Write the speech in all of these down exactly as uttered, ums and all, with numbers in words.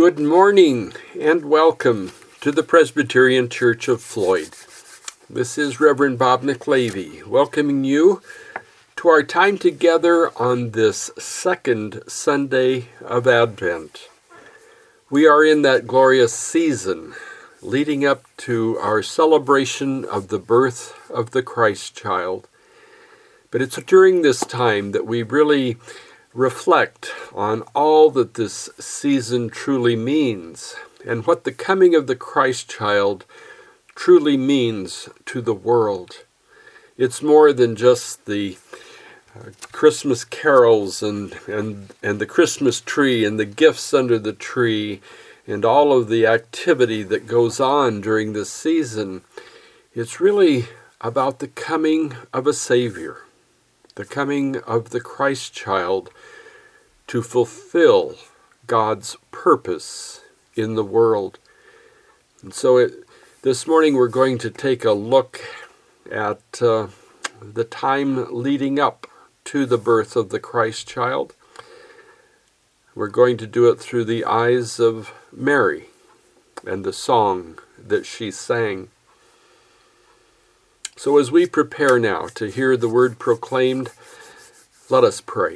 Good morning and welcome to the Presbyterian Church of Floyd. This is Reverend Bob McLavy welcoming you to our time together on this second Sunday of Advent. We are in that glorious season leading up to our celebration of the birth of the Christ child. But it's during this time that we really reflect on all that this season truly means and what the coming of the Christ child truly means to the world. It's more than just the uh, Christmas carols and, and, and the Christmas tree and the gifts under the tree and all of the activity that goes on during this season. It's really about the coming of a Savior, the coming of the Christ child to fulfill God's purpose in the world. And so it, this morning we're going to take a look at uh, the time leading up to the birth of the Christ child. We're going to do it through the eyes of Mary and the song that she sang. So as we prepare now to hear the word proclaimed, let us pray.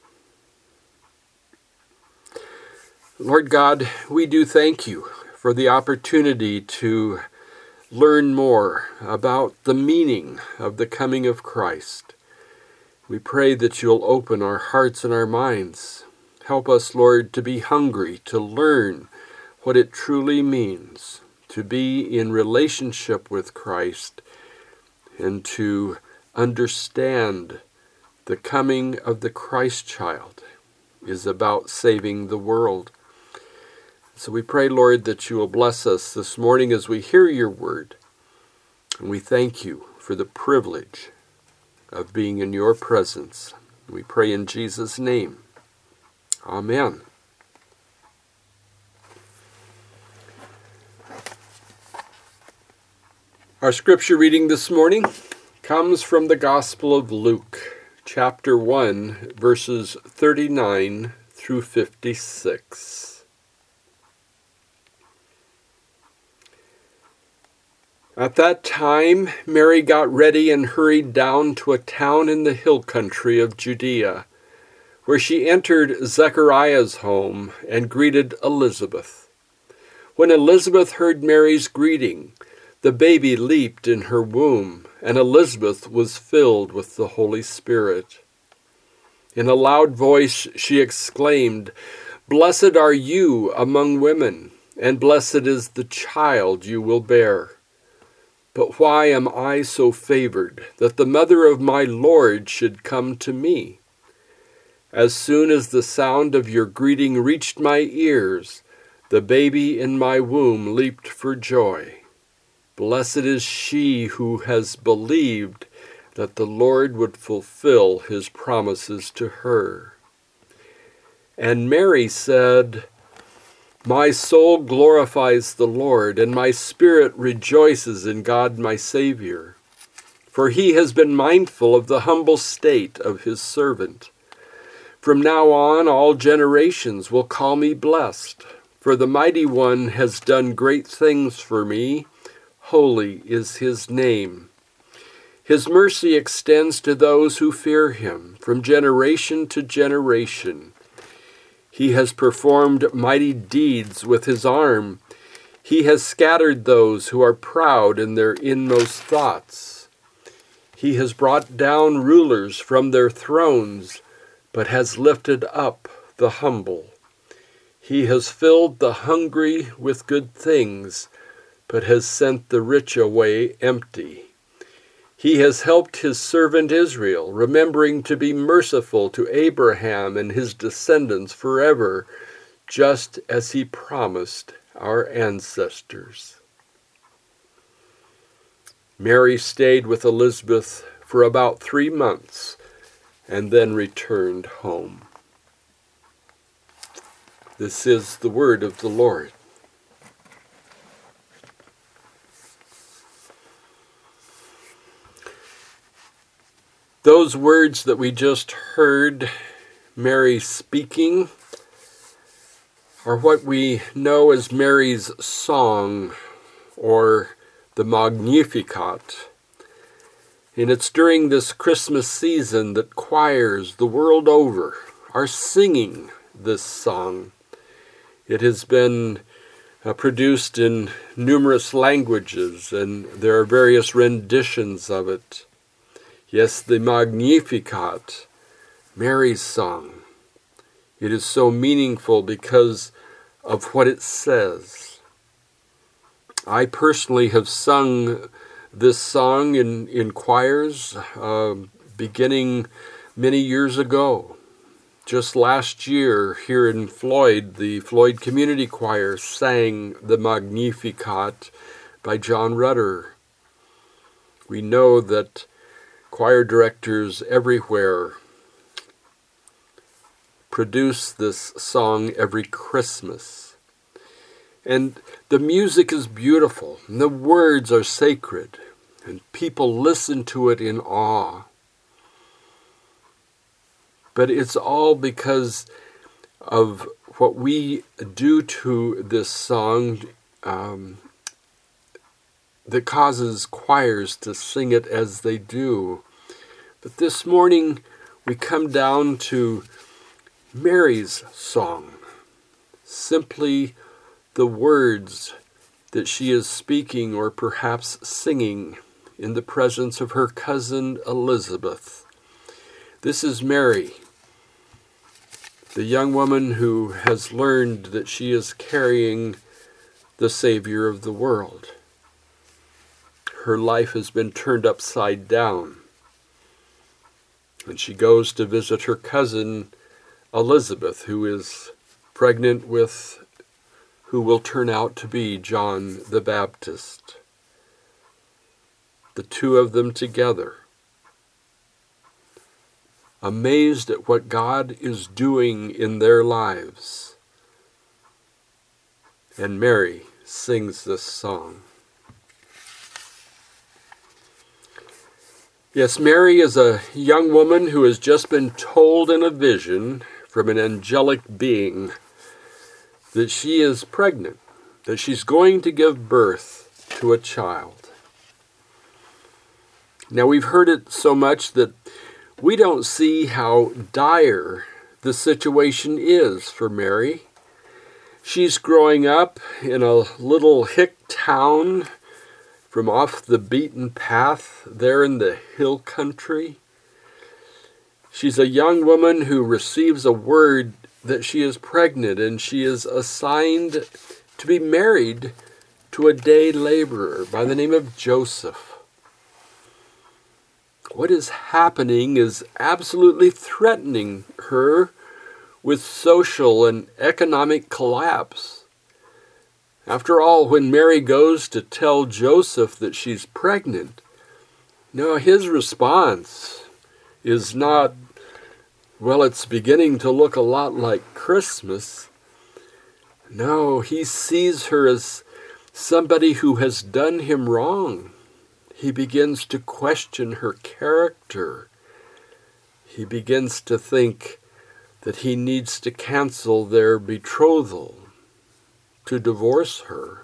Lord God, we do thank you for the opportunity to learn more about the meaning of the coming of Christ. We pray that you'll open our hearts and our minds. Help us, Lord, to be hungry to learn what it truly means to be in relationship with Christ and to understand the coming of the Christ child is about saving the world. So we pray, Lord, that you will bless us this morning as we hear your word. And we thank you for the privilege of being in your presence. We pray in Jesus' name. Amen. Our scripture reading this morning comes from the Gospel of Luke, chapter one, verses thirty-nine through fifty-six. At that time, Mary got ready and hurried down to a town in the hill country of Judea, where she entered Zechariah's home and greeted Elizabeth. When Elizabeth heard Mary's greeting, the baby leaped in her womb, and Elizabeth was filled with the Holy Spirit. In a loud voice she exclaimed, "Blessed are you among women, and blessed is the child you will bear. But why am I so favored that the mother of my Lord should come to me? As soon as the sound of your greeting reached my ears, the baby in my womb leaped for joy. Blessed is she who has believed that the Lord would fulfill his promises to her." And Mary said, "My soul glorifies the Lord, and my spirit rejoices in God my Savior. For he has been mindful of the humble state of his servant. From now on all generations will call me blessed, for the Mighty One has done great things for me. Holy is his name. His mercy extends to those who fear him from generation to generation. He has performed mighty deeds with his arm. He has scattered those who are proud in their inmost thoughts. He has brought down rulers from their thrones, but has lifted up the humble. He has filled the hungry with good things, but has sent the rich away empty. He has helped his servant Israel, remembering to be merciful to Abraham and his descendants forever, just as he promised our ancestors." Mary stayed with Elizabeth for about three months and then returned home. This is the word of the Lord. Those words that we just heard Mary speaking are what we know as Mary's song, or the Magnificat. And it's during this Christmas season that choirs the world over are singing this song. It has been uh, produced in numerous languages, and there are various renditions of it. Yes, the Magnificat, Mary's song. It is so meaningful because of what it says. I personally have sung this song in, in choirs uh, beginning many years ago. Just last year here in Floyd, the Floyd Community Choir sang the Magnificat by John Rutter. We know that choir directors everywhere produce this song every Christmas. And the music is beautiful, and the words are sacred, and people listen to it in awe. But it's all because of what we do to this song um, that causes choirs to sing it as they do. But this morning we come down to Mary's song, simply the words that she is speaking or perhaps singing in the presence of her cousin Elizabeth. This is Mary, the young woman who has learned that she is carrying the Savior of the world. Her life has been turned upside down, and she goes to visit her cousin Elizabeth, who is pregnant with who will turn out to be John the Baptist. The two of them together, amazed at what God is doing in their lives. And Mary sings this song. Yes, Mary is a young woman who has just been told in a vision from an angelic being that she is pregnant, that she's going to give birth to a child. Now, we've heard it so much that we don't see how dire the situation is for Mary. She's growing up in a little hick town from off the beaten path there in the hill country. She's a young woman who receives a word that she is pregnant, and she is assigned to be married to a day laborer by the name of Joseph. What is happening is absolutely threatening her with social and economic collapse. After all, when Mary goes to tell Joseph that she's pregnant, no, his response is not, well, it's beginning to look a lot like Christmas. No, he sees her as somebody who has done him wrong. He begins to question her character. He begins to think that he needs to cancel their betrothal, to divorce her.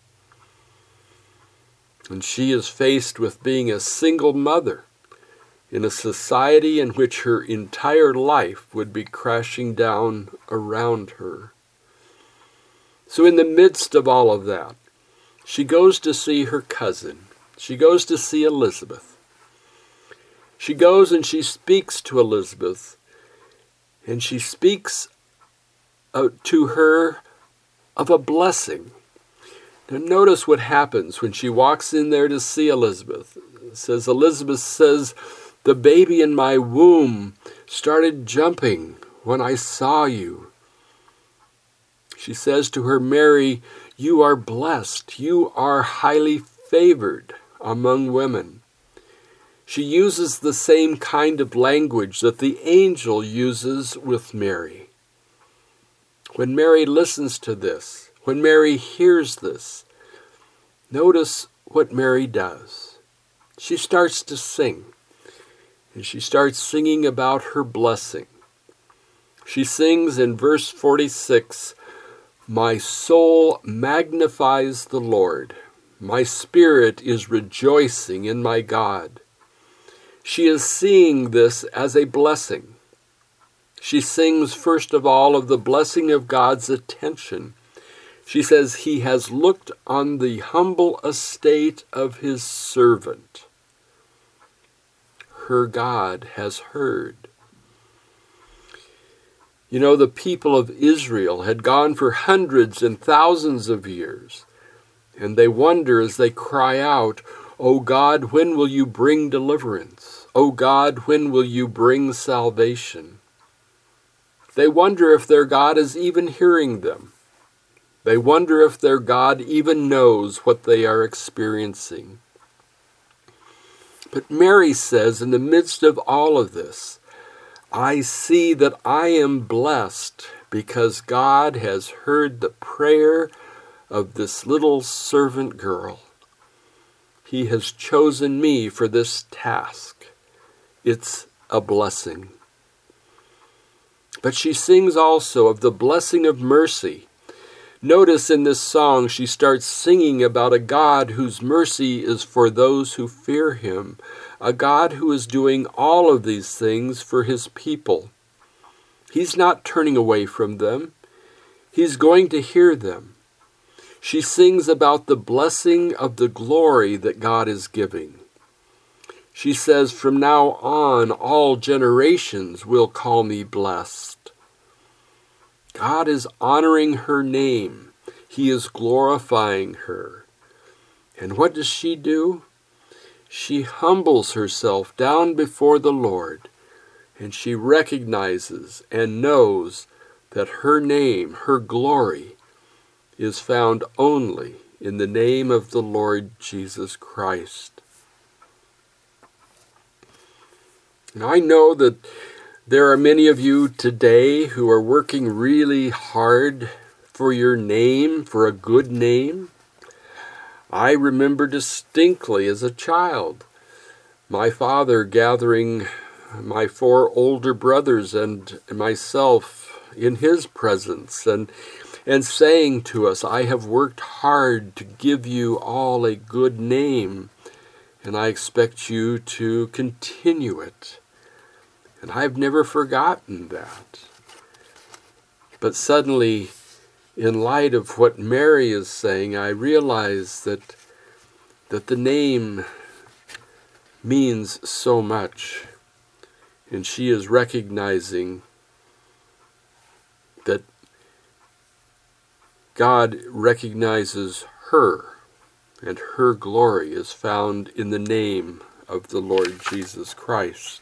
And she is faced with being a single mother in a society in which her entire life would be crashing down around her. So in the midst of all of that, she goes to see her cousin. She goes to see Elizabeth. She goes and she speaks to Elizabeth, and she speaks uh, to her of a blessing. Now notice what happens when she walks in there to see Elizabeth. It says, Elizabeth says, "The baby in my womb started jumping when I saw you." She says to her, "Mary, you are blessed. You are highly favored among women." She uses the same kind of language that the angel uses with Mary. When Mary listens to this, when Mary hears this, notice what Mary does. She starts to sing, and she starts singing about her blessing. She sings in verse forty-six, My soul magnifies the Lord. My spirit is rejoicing in my God. She is seeing this as a blessing. She sings first of all of the blessing of God's attention. She says, He has looked on the humble estate of His servant. Her God has heard. You know, the people of Israel had gone for hundreds and thousands of years, and they wonder as they cry out, O God, when will you bring deliverance? O God, when will you bring salvation? They wonder if their God is even hearing them. They wonder if their God even knows what they are experiencing. But Mary says, in the midst of all of this, I see that I am blessed because God has heard the prayer of this little servant girl. He has chosen me for this task. It's a blessing. But she sings also of the blessing of mercy. Notice in this song she starts singing about a God whose mercy is for those who fear Him, a God who is doing all of these things for His people. He's not turning away from them. He's going to hear them. She sings about the blessing of the glory that God is giving. She says, from now on, all generations will call me blessed. God is honoring her name. He is glorifying her. And what does she do? She humbles herself down before the Lord, and she recognizes and knows that her name, her glory, is found only in the name of the Lord Jesus Christ. And I know that there are many of you today who are working really hard for your name, for a good name. I remember distinctly as a child my father gathering my four older brothers and myself in his presence and, and saying to us, I have worked hard to give you all a good name, and I expect you to continue it. And I've never forgotten that. But suddenly, in light of what Mary is saying, I realize that, that the name means so much. And she is recognizing that God recognizes her, and her glory is found in the name of the Lord Jesus Christ.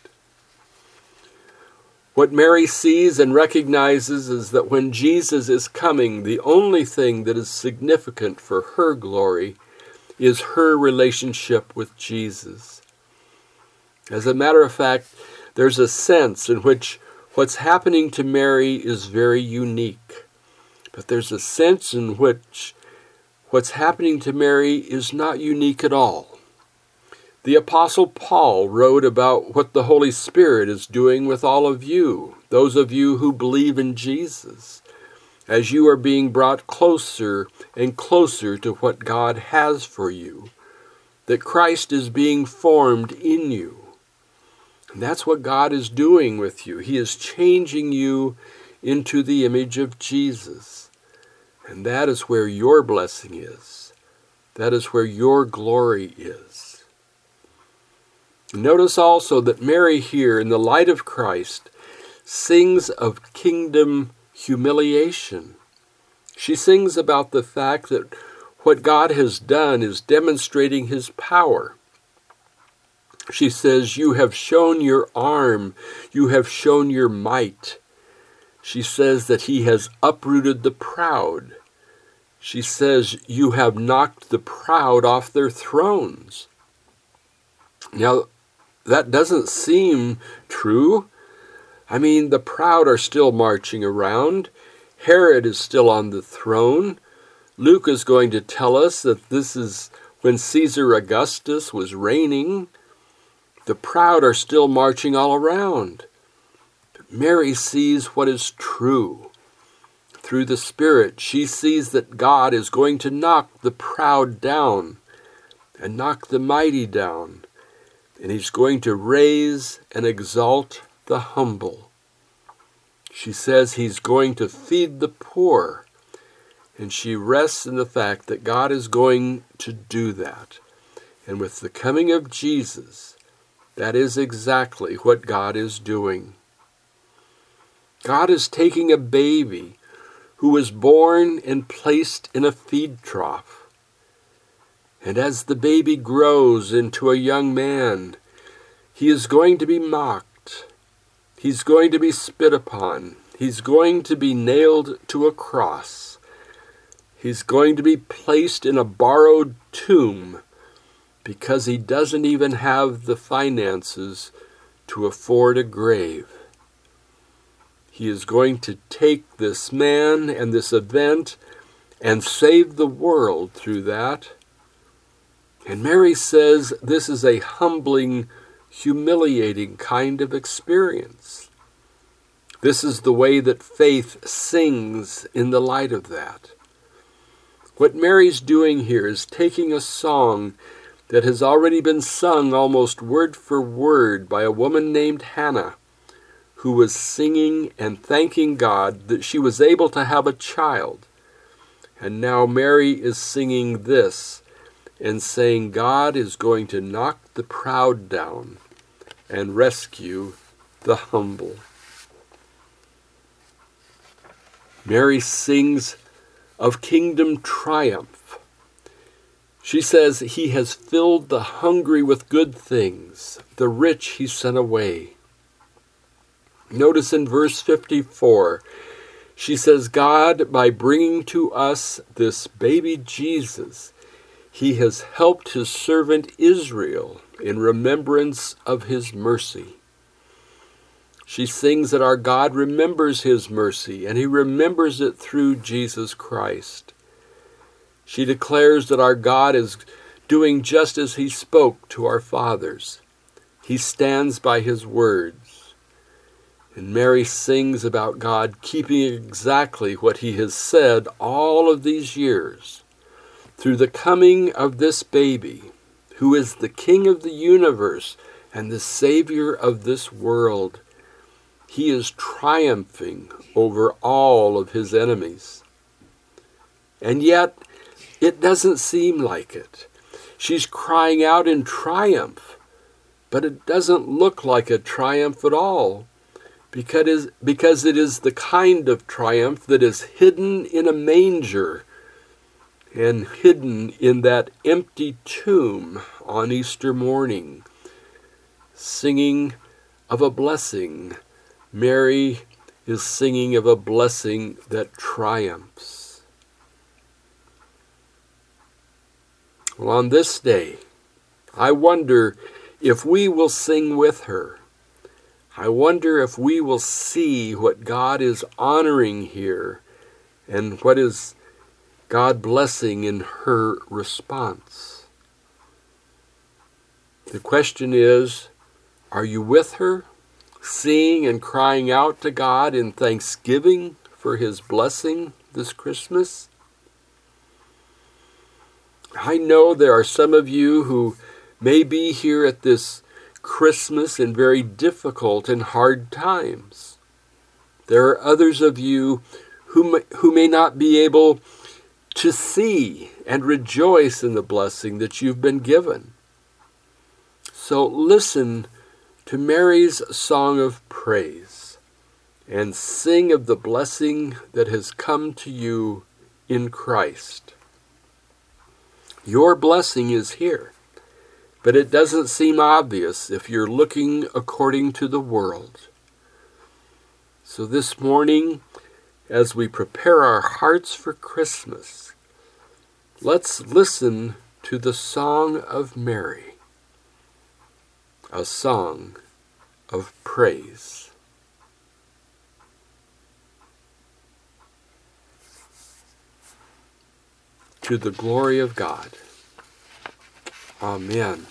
What Mary sees and recognizes is that when Jesus is coming, the only thing that is significant for her glory is her relationship with Jesus. As a matter of fact, there's a sense in which what's happening to Mary is very unique. But there's a sense in which what's happening to Mary is not unique at all. The Apostle Paul wrote about what the Holy Spirit is doing with all of you, those of you who believe in Jesus, as you are being brought closer and closer to what God has for you, that Christ is being formed in you. And that's what God is doing with you. He is changing you into the image of Jesus. And that is where your blessing is. That is where your glory is. Notice also that Mary here, in the light of Christ, sings of kingdom humiliation. She sings about the fact that what God has done is demonstrating His power. She says, you have shown your arm, you have shown your might. She says that He has uprooted the proud. She says, you have knocked the proud off their thrones. Now, that doesn't seem true. I mean, the proud are still marching around. Herod is still on the throne. Luke is going to tell us that this is when Caesar Augustus was reigning. The proud are still marching all around. But Mary sees what is true. through the Spirit, she sees that God is going to knock the proud down and knock the mighty down, and he's going to raise and exalt the humble. She says he's going to feed the poor, and she rests in the fact that God is going to do that. And with the coming of Jesus, that is exactly what God is doing. God is taking a baby who was born and placed in a feed trough. And as the baby grows into a young man, he is going to be mocked. He's going to be spit upon. He's going to be nailed to a cross. He's going to be placed in a borrowed tomb because he doesn't even have the finances to afford a grave. He is going to take this man and this event and save the world through that. And Mary says this is a humbling, humiliating kind of experience. This is the way that faith sings in the light of that. What Mary's doing here is taking a song that has already been sung almost word for word by a woman named Hannah, who was singing and thanking God that she was able to have a child. And now Mary is singing this and saying God is going to knock the proud down and rescue the humble. Mary sings of kingdom triumph. She says, he has filled the hungry with good things, the rich he sent away. Notice in verse fifty-four, she says, God, by bringing to us this baby Jesus, he has helped his servant Israel in remembrance of his mercy. She sings that our God remembers his mercy, and he remembers it through Jesus Christ. She declares that our God is doing just as he spoke to our fathers. He stands by his words. And Mary sings about God keeping exactly what he has said all of these years. Through the coming of this baby, who is the King of the universe and the Savior of this world, he is triumphing over all of his enemies. And yet, it doesn't seem like it. She's crying out in triumph, but it doesn't look like a triumph at all, because because it is the kind of triumph that is hidden in a manger and hidden in that empty tomb on Easter morning, singing of a blessing. Mary is singing of a blessing that triumphs. Well, on this day, I wonder if we will sing with her. I wonder if we will see what God is honoring here and what is God blessing in her response. The question is, are you with her, singing and crying out to God in thanksgiving for his blessing this Christmas? I know there are some of you who may be here at this Christmas in very difficult and hard times. There are others of you who may, who may not be able to see and rejoice in the blessing that you've been given. So listen to Mary's song of praise and sing of the blessing that has come to you in Christ. Your blessing is here, but it doesn't seem obvious if you're looking according to the world. So this morning, as we prepare our hearts for Christmas, let's listen to the Song of Mary, a song of praise. To the glory of God. Amen.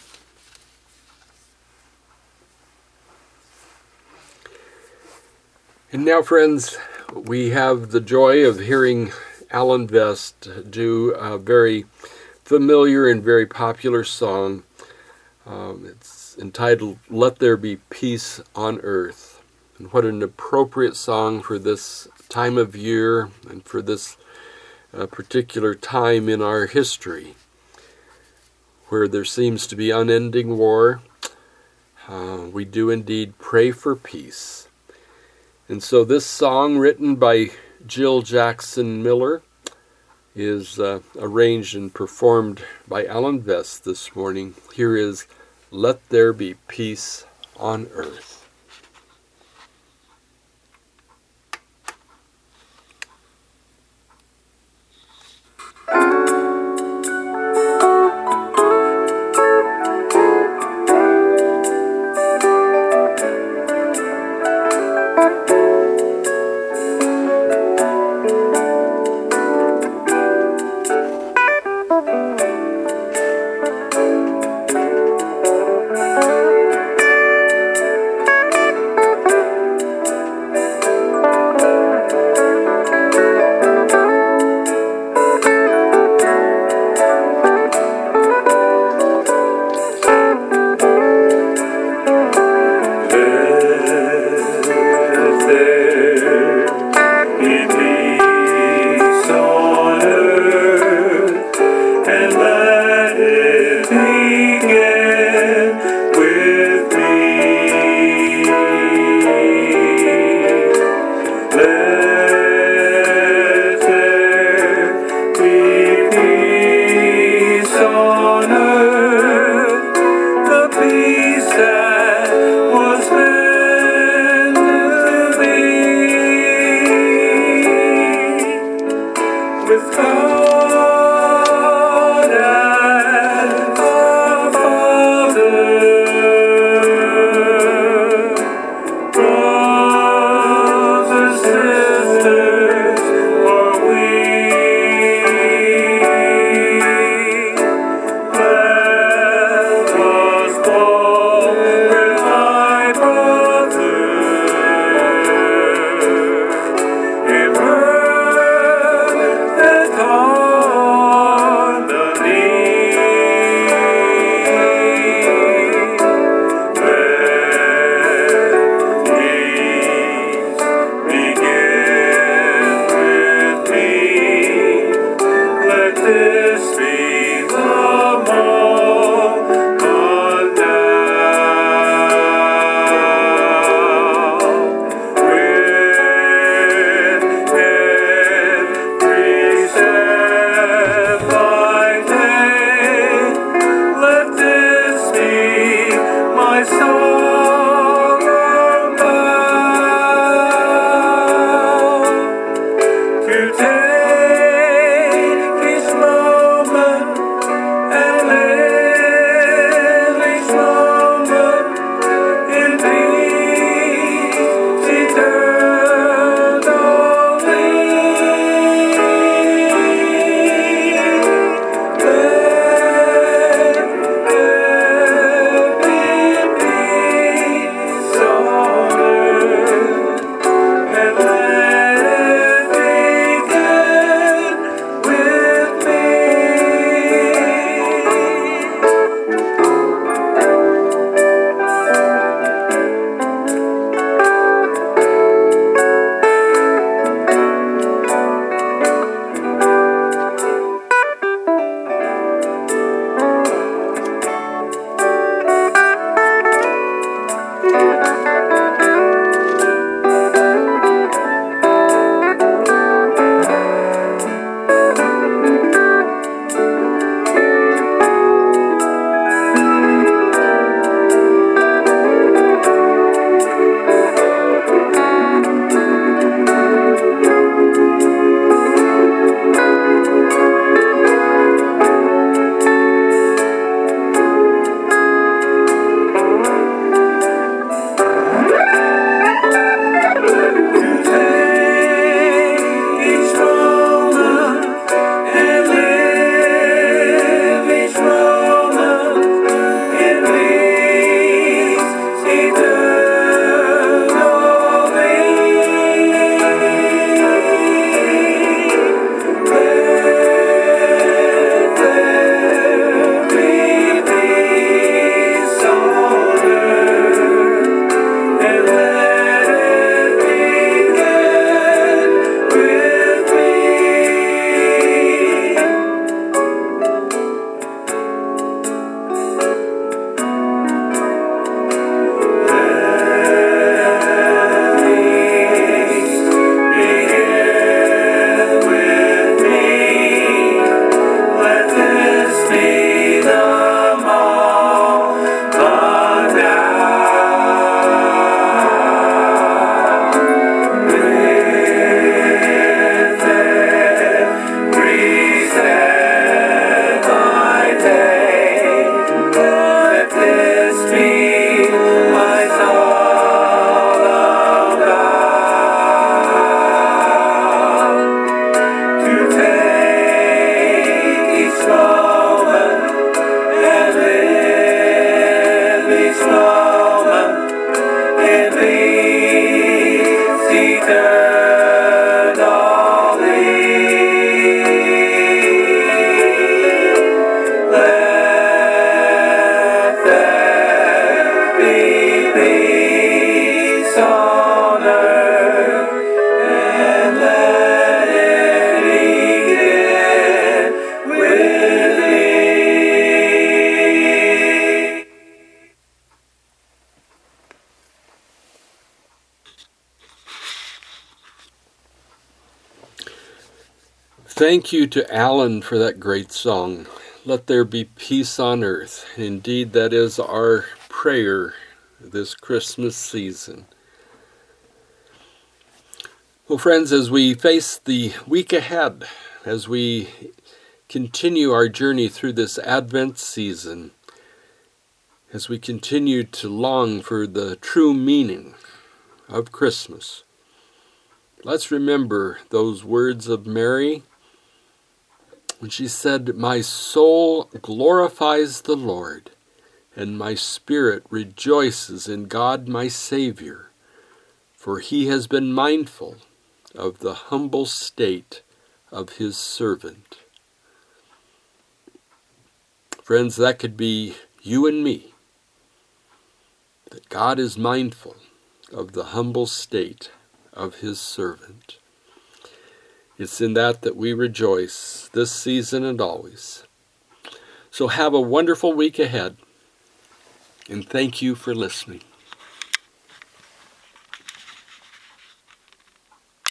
And now, friends, we have the joy of hearing Alan Vest do a very familiar and very popular song. Um, it's entitled Let There Be Peace on Earth. And what an appropriate song for this time of year and for this uh, particular time in our history, where there seems to be unending war. Uh, we do indeed pray for peace. And so this song, written by Jill Jackson Miller, is uh, arranged and performed by Alan Vest this morning. Here is Let There Be Peace on Earth. Let Thank you to Alan for that great song. Let there be peace on earth. Indeed, that is our prayer this Christmas season. Well, friends, as we face the week ahead, as we continue our journey through this Advent season, as we continue to long for the true meaning of Christmas, let's remember those words of Mary when she said, "My soul glorifies the Lord, and my spirit rejoices in God my Savior, for he has been mindful of the humble state of his servant." Friends, that could be you and me, that God is mindful of the humble state of his servant. It's in that that we rejoice this season and always. So have a wonderful week ahead, and thank you for listening.